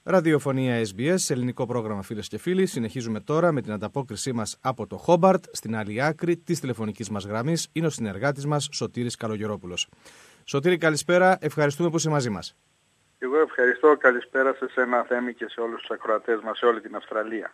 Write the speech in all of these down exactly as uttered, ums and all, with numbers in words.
Ραδιοφωνία Ες Μπι Ες, ελληνικό πρόγραμμα φίλες και φίλοι. Συνεχίζουμε τώρα με την ανταπόκρισή μας από το Χόμπαρτ. Στην άλλη άκρη της τηλεφωνικής μας γραμμής είναι ο συνεργάτης μας Σωτήρης Καλογερόπουλος. Σωτήρη, καλησπέρα. Ευχαριστούμε που είσαι μαζί μας. Εγώ ευχαριστώ. Καλησπέρα σε σένα, Θέμη, και σε όλους τους ακροατές μας σε όλη την Αυστραλία.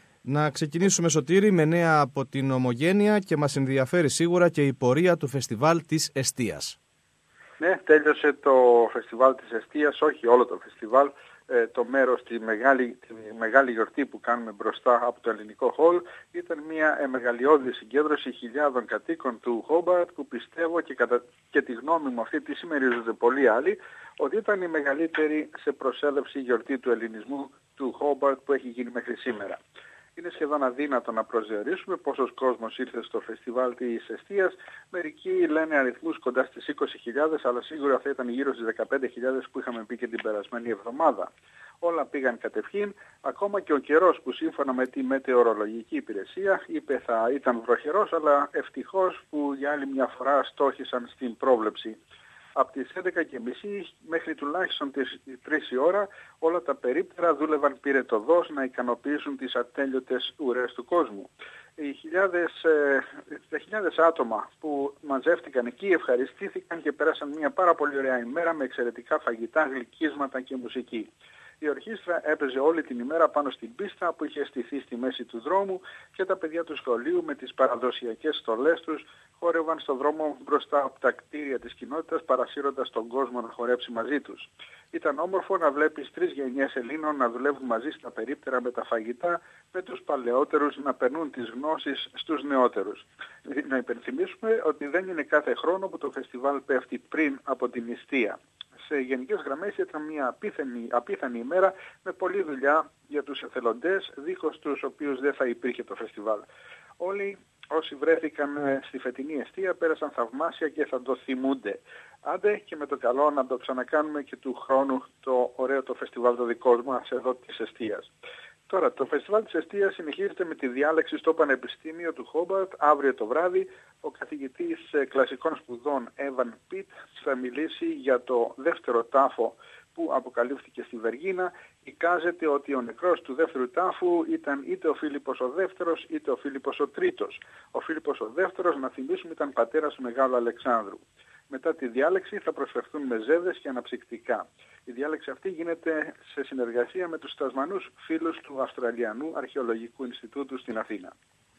Να ξεκινήσουμε, Σωτήρη, με νέα από την Ομογένεια και μας ενδιαφέρει σίγουρα και η πορεία του φεστιβάλ της Εστίας. Ναι, τέλειωσε το φεστιβάλ της Εστίας, όχι όλο το φεστιβάλ. Το μέρος, τη μεγάλη, τη μεγάλη γιορτή που κάνουμε μπροστά από το ελληνικό χολ, ήταν μια μεγαλειώδη συγκέντρωση χιλιάδων κατοίκων του Χόμπαρτ, που πιστεύω και κατά και τη γνώμη μου αυτή τη συμμερίζονται πολλοί άλλοι, ότι ήταν η μεγαλύτερη σε προσέλευση γιορτή του ελληνισμού του Χόμπαρτ που έχει γίνει μέχρι σήμερα. Είναι σχεδόν αδύνατο να προσδιορίσουμε πόσος κόσμος ήρθε στο φεστιβάλ της Εστίας. Μερικοί λένε αριθμούς κοντά στις είκοσι χιλιάδες, αλλά σίγουρα θα ήταν γύρω στις δεκαπέντε χιλιάδες που είχαμε πει και την περασμένη εβδομάδα. Όλα πήγαν κατευχήν, ακόμα και ο καιρός που σύμφωνα με τη μετεωρολογική υπηρεσία είπε θα ήταν βροχερός, αλλά ευτυχώς που για άλλη μια φορά στόχισαν στην πρόβλεψη. Από τις έντεκα και μισή μέχρι τουλάχιστον τις τρεις η ώρα όλα τα περίπτερα δούλευαν πυρετωδώς να ικανοποιήσουν τις ατέλειωτες ουρές του κόσμου. Οι χιλιάδες, ε, τα χιλιάδες άτομα που μαζεύτηκαν εκεί ευχαριστήθηκαν και πέρασαν μια πάρα πολύ ωραία ημέρα με εξαιρετικά φαγητά, γλυκίσματα και μουσική. Η ορχήστρα έπαιζε όλη την ημέρα πάνω στην πίστα που είχε στηθεί στη μέση του δρόμου και τα παιδιά του σχολείου με τις παραδοσιακές στολές τους χόρευαν στον δρόμο μπροστά από τα κτίρια της κοινότητας, παρασύροντας τον κόσμο να χορέψει μαζί τους. Ήταν όμορφο να βλέπεις τρεις γενιές Ελλήνων να δουλεύουν μαζί στα περίπτερα με τα φαγητά, με τους παλαιότερους να περνούν τις γνώσεις στους νεότερους. Να υπενθυμίσουμε ότι δεν είναι κάθε χρόνο που το φεστιβάλ πέφτει πριν από την νηστεία. Σε γενικές γραμμές ήταν μια απίθανη, απίθανη ημέρα με πολλή δουλειά για τους εθελοντές, δίχως τους οποίους δεν θα υπήρχε το φεστιβάλ. Όλοι όσοι βρέθηκαν στη φετινή εστία πέρασαν θαυμάσια και θα το θυμούνται. Άντε και με το καλό να το ξανακάνουμε και του χρόνου το ωραίο το φεστιβάλ το δικό μας εδώ της εστίας. Τώρα, το φεστιβάλ της Εστίας συνεχίζεται με τη διάλεξη στο Πανεπιστήμιο του Χόμπαρτ. Αύριο το βράδυ ο καθηγητής κλασικών σπουδών Evan Pitt θα μιλήσει για το δεύτερο τάφο που αποκαλύφθηκε στη Βεργίνα. Εικάζεται ότι ο νεκρός του δεύτερου τάφου ήταν είτε ο Φίλιππος ο δεύτερος είτε ο Φίλιππος ο τρίτος. Ο Φίλιππος ο δεύτερος, να θυμίσουμε, ήταν πατέρας του Μεγάλου Αλεξάνδρου. Μετά τη διάλεξη θα προσφερθούν μεζέδες και αναψυκτικά. Η διάλεξη αυτή γίνεται σε συνεργασία με τους Τασμανούς φίλους του Αυστραλιανού Αρχαιολογικού Ινστιτούτου στην Αθήνα.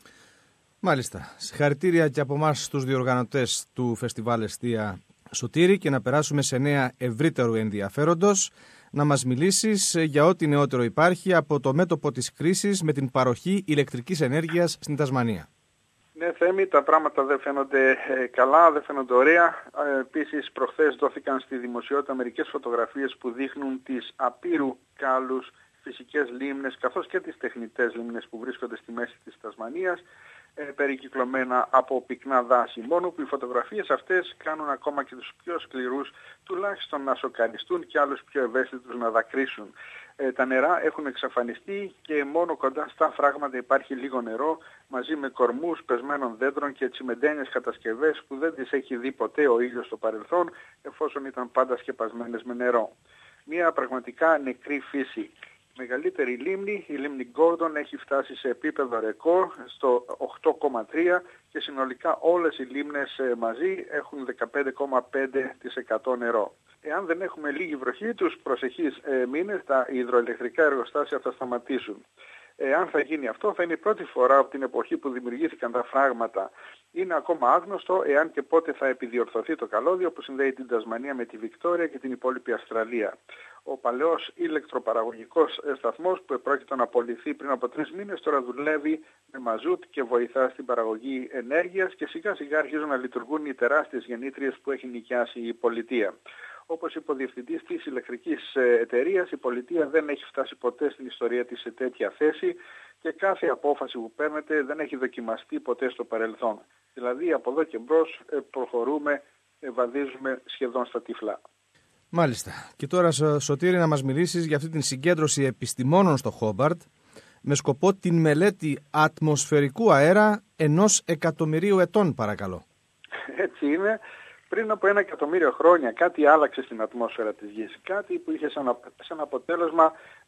Μάλιστα. Συγχαρητήρια και από εμάς στους διοργανωτές του Φεστιβάλ Εστία, Σωτήρη, και να περάσουμε σε νέα ευρύτερου ενδιαφέροντος. Να μας μιλήσεις για ό,τι νεότερο υπάρχει από το μέτωπο της κρίσης με την παροχή ηλεκτρικής ενέργειας στην Τασμανία. Ναι, Θέμη, τα πράγματα δεν φαίνονται ε, καλά, δεν φαίνονται ωραία. Ε, επίσης, προχθές δόθηκαν στη δημοσιότητα μερικές φωτογραφίες που δείχνουν τις απείρου κάλους φυσικές λίμνες, καθώς και τις τεχνητές λίμνες που βρίσκονται στη μέση της Τασμανίας, ε, περικυκλωμένα από πυκνά δάση. Μόνο που οι φωτογραφίες αυτές κάνουν ακόμα και τους πιο σκληρούς τουλάχιστον να σοκαριστούν και άλλους πιο ευαίσθητους να δακρύσουν. Ε, τα νερά έχουν εξαφανιστεί και μόνο κοντά στα φράγματα υπάρχει λίγο νερό, μαζί με κορμούς πεσμένων δέντρων και τσιμεντένιες κατασκευές που δεν τις έχει δει ποτέ ο ήλιος στο παρελθόν, εφόσον ήταν πάντα σκεπασμένες με νερό. Μια πραγματικά νεκρή φύση. Η μεγαλύτερη λίμνη, η λίμνη Γκόρντον, έχει φτάσει σε επίπεδο ρεκόρ στο οκτώ κόμμα τρία και συνολικά όλες οι λίμνες μαζί έχουν δεκαπέντε κόμμα πέντε τοις εκατό νερό. Εάν δεν έχουμε λίγη βροχή, τους προσεχείς ε, μήνες τα υδροελεκτρικά εργοστάσια θα σταματήσουν. Εάν θα γίνει αυτό, θα είναι η πρώτη φορά από την εποχή που δημιουργήθηκαν τα φράγματα. Είναι ακόμα άγνωστο εάν και πότε θα επιδιορθωθεί το καλώδιο που συνδέει την Τασμανία με τη Βικτόρια και την υπόλοιπη Αυστραλία. Ο παλαιός ηλεκτροπαραγωγικός σταθμός που επρόκειτο να απολυθεί πριν από τρεις μήνες τώρα δουλεύει με μαζούτ και βοηθά στην παραγωγή ενέργειας και σιγά σιγά αρχίζουν να λειτουργούν οι τεράστιες γεννήτριες που έχει νοικιάσει η πολιτεία. Όπως είπε ο διευθυντής της ηλεκτρικής εταιρείας, η πολιτεία δεν έχει φτάσει ποτέ στην ιστορία της σε τέτοια θέση και κάθε απόφαση που παίρνεται δεν έχει δοκιμαστεί ποτέ στο παρελθόν. Δηλαδή από εδώ και μπρος προχωρούμε, βαδίζουμε σχεδόν στα τυφλά. Μάλιστα. Και τώρα, Σωτήρη, να μας μιλήσεις για αυτή την συγκέντρωση επιστημόνων στο Χόμπαρτ με σκοπό την μελέτη ατμοσφαιρικού αέρα ενός εκατομμυρίου ετών, παρακαλώ. Έτσι είναι. Πριν από ένα εκατομμύριο χρόνια κάτι άλλαξε στην ατμόσφαιρα της Γης. Κάτι που είχε σαν, σαν αποτέλεσμα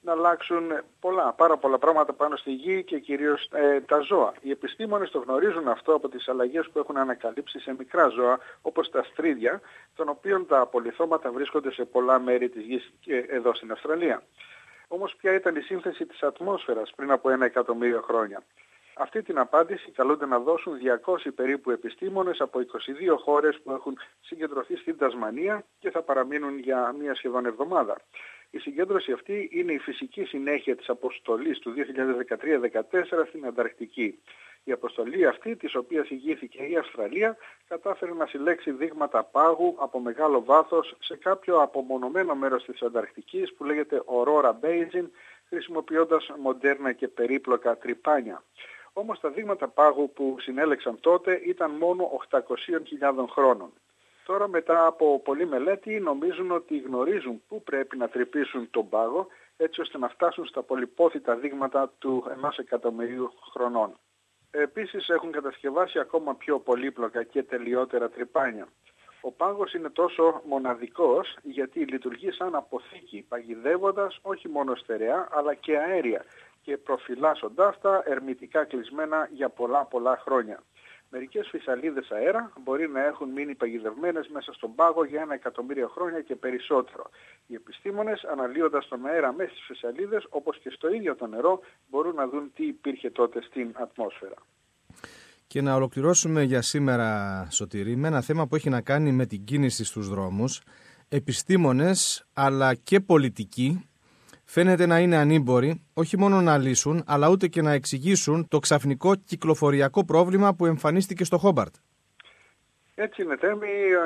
να αλλάξουν πολλά, πάρα πολλά πράγματα πάνω στη γη και κυρίως ε, τα ζώα. Οι επιστήμονες το γνωρίζουν αυτό από τις αλλαγές που έχουν ανακαλύψει σε μικρά ζώα όπως τα στρίδια, των οποίων τα απολιθώματα βρίσκονται σε πολλά μέρη της γης και εδώ στην Αυστραλία. Όμως ποια ήταν η σύνθεση της ατμόσφαιρας πριν από ένα εκατομμύριο χρόνια? Αυτή την απάντηση καλούνται να δώσουν διακόσιοι περίπου επιστήμονες από είκοσι δύο χώρες που έχουν συγκεντρωθεί στην Τασμανία και θα παραμείνουν για μία σχεδόν εβδομάδα. Η συγκέντρωση αυτή είναι η φυσική συνέχεια της αποστολής του δύο χιλιάδες δεκατρία δεκατέσσερα στην Ανταρκτική. Η αποστολή αυτή, της οποίας ηγήθηκε η Αυστραλία, κατάφερε να συλλέξει δείγματα πάγου από μεγάλο βάθος σε κάποιο απομονωμένο μέρος της Ανταρκτικής που λέγεται Aurora Basin, χρησιμοποιώντας μοντέρνα και περίπλοκα τρυπάνια. Όμως τα δείγματα πάγου που συνέλεξαν τότε ήταν μόνο οκτακόσιες χιλιάδες χρόνων. Τώρα μετά από πολλή μελέτη νομίζουν ότι γνωρίζουν πού πρέπει να τρυπήσουν τον πάγο έτσι ώστε να φτάσουν στα πολυπόθητα δείγματα του ενός εκατομμυρίου χρονών. Επίσης έχουν κατασκευάσει ακόμα πιο πολύπλοκα και τελειότερα τρυπάνια. Ο πάγος είναι τόσο μοναδικός γιατί λειτουργεί σαν αποθήκη, παγιδεύοντας όχι μόνο στερεά αλλά και αέρια και προφυλάσσοντάς τα ερμητικά κλεισμένα για πολλά πολλά χρόνια. Μερικές φυσαλίδες αέρα μπορεί να έχουν μείνει παγιδευμένες μέσα στον πάγο για ένα εκατομμύριο χρόνια και περισσότερο. Οι επιστήμονες, αναλύοντας τον αέρα μέσα στις φυσαλίδες, όπως και στο ίδιο το νερό, μπορούν να δουν τι υπήρχε τότε στην ατμόσφαιρα. Και να ολοκληρώσουμε για σήμερα, Σωτήρη, με ένα θέμα που έχει να κάνει με την κίνηση στους δρόμους. Επιστήμονες, αλλά και πολιτικοί, φαίνεται να είναι ανήμποροι όχι μόνο να λύσουν, αλλά ούτε και να εξηγήσουν το ξαφνικό κυκλοφοριακό πρόβλημα που εμφανίστηκε στο Χόμπαρτ. Έτσι είναι, Θέμη,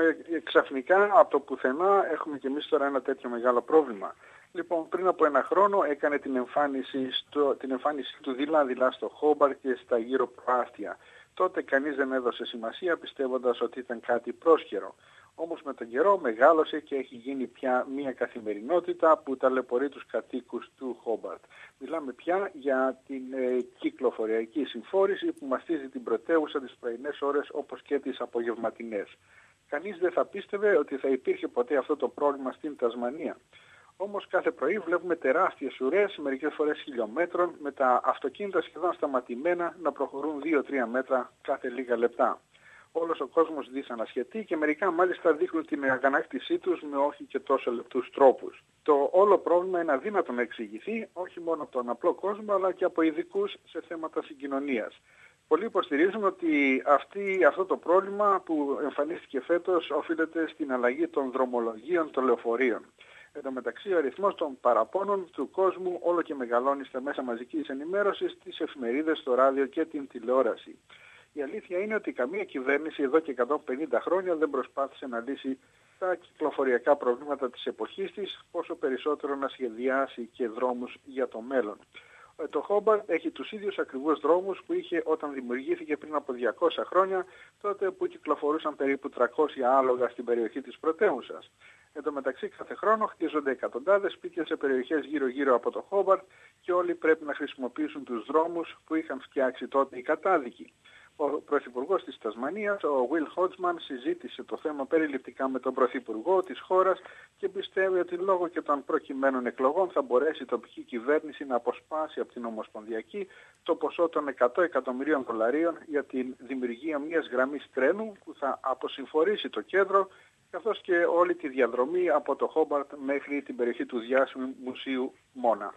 ξαφνικά από το πουθενά έχουμε και εμείς τώρα ένα τέτοιο μεγάλο πρόβλημα. Λοιπόν, πριν από ένα χρόνο έκανε την εμφάνιση, στο, την εμφάνιση του δειλά-δειλά στο Χόμπαρτ και στα γύρω προάστια. Τότε κανείς δεν έδωσε σημασία πιστεύοντας ότι ήταν κάτι πρόσχερο. Όμως με τον καιρό μεγάλωσε και έχει γίνει πια μια καθημερινότητα που ταλαιπωρεί τους κατοίκους του Χόμπαρτ. Μιλάμε πια για την ε, κυκλοφοριακή συμφόρηση που μαστίζει την πρωτεύουσα τις πρωινές ώρες όπως και τις απογευματινές. Κανείς δεν θα πίστευε ότι θα υπήρχε ποτέ αυτό το πρόβλημα στην Τασμανία. Όμως κάθε πρωί βλέπουμε τεράστιες ουρές, μερικές φορές χιλιόμετρων, με τα αυτοκίνητα σχεδόν σταματημένα να προχωρούν δύο τρία μέτρα κάθε λίγα λεπτά. Όλος ο κόσμος δυσανασχετεί και μερικά μάλιστα δείχνουν την αγανάκτησή τους με όχι και τόσο λεπτούς τρόπους. Το όλο πρόβλημα είναι αδύνατο να εξηγηθεί όχι μόνο από τον απλό κόσμο αλλά και από ειδικούς σε θέματα συγκοινωνίας. Πολλοί υποστηρίζουν ότι αυτή, αυτό το πρόβλημα που εμφανίστηκε φέτος οφείλεται στην αλλαγή των δρομολογίων των λεωφορείων. Εν τω μεταξύ, ο αριθμός των παραπώνων του κόσμου όλο και μεγαλώνει στα μέσα μαζικής ενημέρωσης, στις εφημερίδες, στο ράδιο και την τηλεόραση. Η αλήθεια είναι ότι καμία κυβέρνηση εδώ και εκατόν πενήντα χρόνια δεν προσπάθησε να λύσει τα κυκλοφοριακά προβλήματα της εποχής της, πόσο περισσότερο να σχεδιάσει και δρόμους για το μέλλον. Το Χόμπαρτ έχει τους ίδιους ακριβώς δρόμους που είχε όταν δημιουργήθηκε πριν από διακόσια χρόνια, τότε που κυκλοφορούσαν περίπου τριακόσια άλογα στην περιοχή της πρωτεύουσας. Εν τω μεταξύ, κάθε χρόνο χτίζονται εκατοντάδες σπίτια σε περιοχές γύρω-γύρω από το Χόμπαρτ και όλοι πρέπει να χρησιμοποιήσουν τους δρόμους που είχαν φτιάξει τότε οι κατάδικοι. Ο Πρωθυπουργός της Τασμανίας, ο Will Hodgman, συζήτησε το θέμα περιληπτικά με τον Πρωθυπουργό της χώρας και πιστεύει ότι λόγω και των προκειμένων εκλογών θα μπορέσει η τοπική κυβέρνηση να αποσπάσει από την Ομοσπονδιακή το ποσό των εκατό εκατομμυρίων δολαρίων για την δημιουργία μιας γραμμής τρένου που θα αποσυμφορήσει το κέντρο καθώς και όλη τη διαδρομή από το Χόμπαρτ μέχρι την περιοχή του διάσημου μουσείου Μόνα.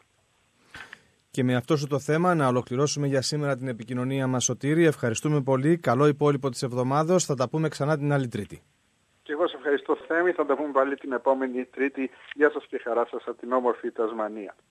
Και με αυτό σου το θέμα να ολοκληρώσουμε για σήμερα την επικοινωνία μας, Σωτήρη. Ευχαριστούμε πολύ. Καλό υπόλοιπο της εβδομάδος. Θα τα πούμε ξανά την άλλη Τρίτη. Και εγώ σε ευχαριστώ, Θέμη. Θα τα πούμε πάλι την επόμενη Τρίτη. Γεια σας και χαρά σας από την όμορφη Τασμανία.